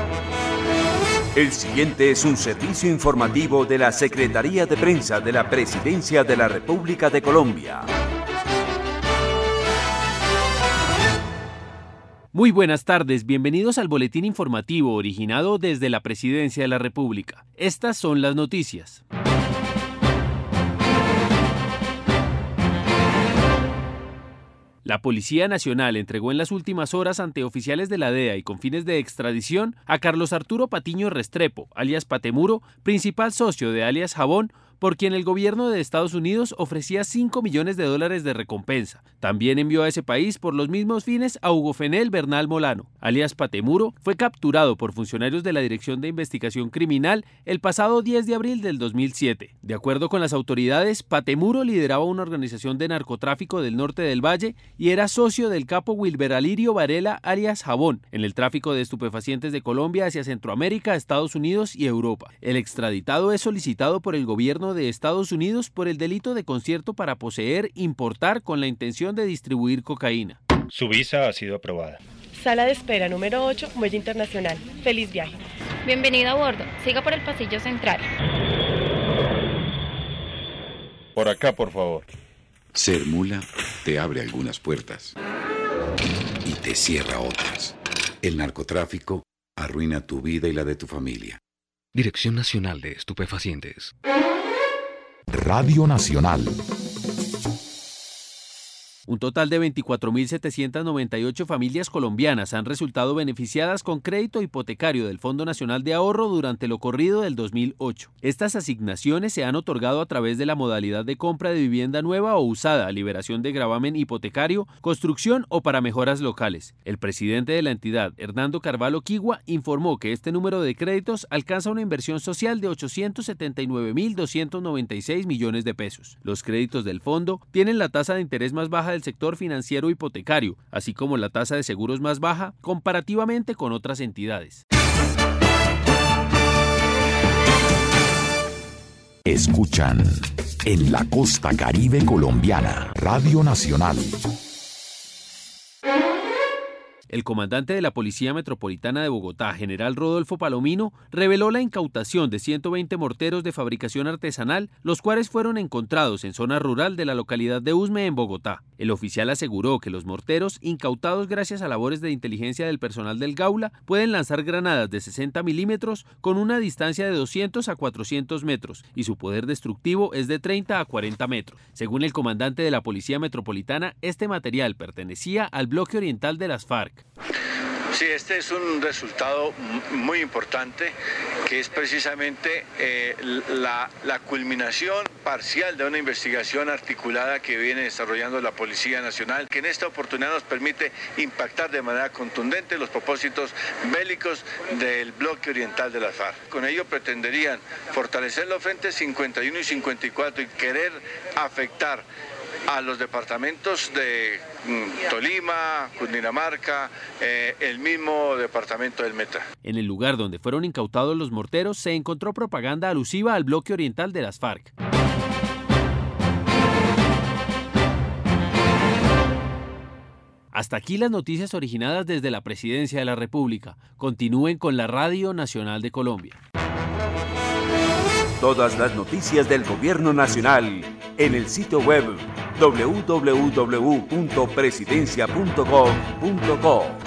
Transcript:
El siguiente es un servicio informativo de la Secretaría de Prensa de la Presidencia de la República de Colombia. Muy buenas tardes, bienvenidos al boletín informativo originado desde la Presidencia de la República. Estas son las noticias. La Policía Nacional entregó en las últimas horas ante oficiales de la DEA y con fines de extradición a Carlos Arturo Patiño Restrepo, alias Patemuro, principal socio de alias Jabón, por quien el gobierno de Estados Unidos ofrecía $5 millones de recompensa. También envió a ese país por los mismos fines a Hugo Fenel Bernal Molano, alias Patemuro, fue capturado por funcionarios de la Dirección de Investigación Criminal el pasado 10 de abril del 2007. De acuerdo con las autoridades, Patemuro lideraba una organización de narcotráfico del norte del Valle y era socio del capo Wilber Alirio Varela, alias Jabón, en el tráfico de estupefacientes de Colombia hacia Centroamérica, Estados Unidos y Europa. El extraditado es solicitado por el gobierno de Estados Unidos por el delito de concierto para poseer, importar con la intención de distribuir cocaína. Su visa ha sido aprobada. Sala de espera número 8, Muelle Internacional. Feliz viaje. Bienvenido a bordo. Siga por el pasillo central. Por acá, por favor. Ser mula te abre algunas puertas y te cierra otras. El narcotráfico arruina tu vida y la de tu familia. Dirección Nacional de Estupefacientes. Radio Nacional. Un total de 24.798 familias colombianas han resultado beneficiadas con crédito hipotecario del Fondo Nacional de Ahorro durante lo corrido del 2008. Estas asignaciones se han otorgado a través de la modalidad de compra de vivienda nueva o usada, liberación de gravamen hipotecario, construcción o para mejoras locales. El presidente de la entidad, Hernando Carvalho Quigua, informó que este número de créditos alcanza una inversión social de 879.296 millones de pesos. Los créditos del fondo tienen la tasa de interés más baja del sector financiero hipotecario, así como la tasa de seguros más baja comparativamente con otras entidades. Escuchan en la costa caribe colombiana, Radio Nacional. El comandante de la Policía Metropolitana de Bogotá, general Rodolfo Palomino, reveló la incautación de 120 morteros de fabricación artesanal, los cuales fueron encontrados en zona rural de la localidad de Usme, en Bogotá. El oficial aseguró que los morteros, incautados gracias a labores de inteligencia del personal del Gaula, pueden lanzar granadas de 60 milímetros con una distancia de 200 a 400 metros y su poder destructivo es de 30 a 40 metros. Según el comandante de la Policía Metropolitana, este material pertenecía al bloque oriental de las FARC. Sí, este es un resultado muy importante, que es precisamente la culminación parcial de una investigación articulada que viene desarrollando la Policía Nacional, que en esta oportunidad nos permite impactar de manera contundente los propósitos bélicos del bloque oriental de las FARC. Con ello pretenderían fortalecer los frentes 51 y 54 y querer afectar a los departamentos de Tolima, Cundinamarca, el mismo departamento del Meta. En el lugar donde fueron incautados los morteros se encontró propaganda alusiva al bloque oriental de las FARC. Hasta aquí las noticias originadas desde la Presidencia de la República. Continúen con la Radio Nacional de Colombia. Todas las noticias del Gobierno Nacional en el sitio web www.presidencia.gov.co.